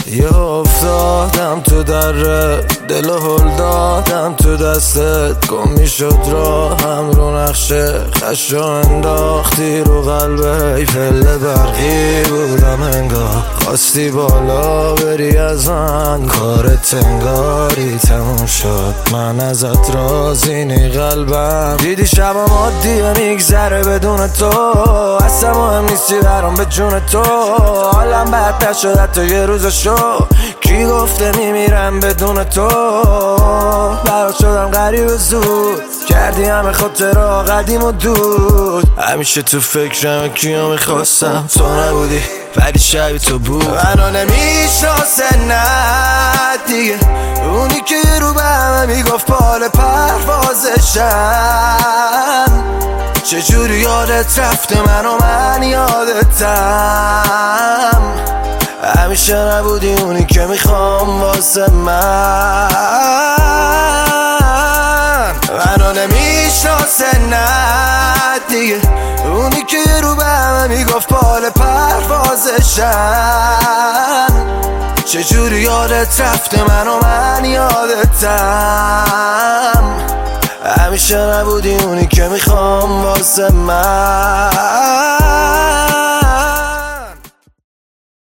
یه افتادم تو در دل هل دادم تو دستت، گم میشد راهم رو نقشه خشو انداختی رو قلبه، ای پله برقی بودم انگار خواستی بالا بری از من، کارت انگاری تموم شد من ازت راضی نی قلبم، دیدی شبم عادیه میگذره بدون تو، اصلا مهم نیستی برام به جون تو، حالم بدتر شد حتی یه روزشو، کی گفته میمیرم بدون تو، برات شدم غریب زود کردی همه خاطرها قدیم و دود، همیشه تو فکرم کیو میخواستم تو نبودی ولی شبی تو بود، منو نمیشناسه نه دیگه اونی که یه رو به همه میگفت پال پروازشم، چجوری یادت رفته من و من یادتم، همیشه نبودی اونی که میخوام واسه من، منو نمیشناسه نه دیگه اونی که یه رو به همه میگفت پال پروازشم، چجوری یادت رفته من و من یادتم، همیشه نبودی اونی که میخوام واسه من.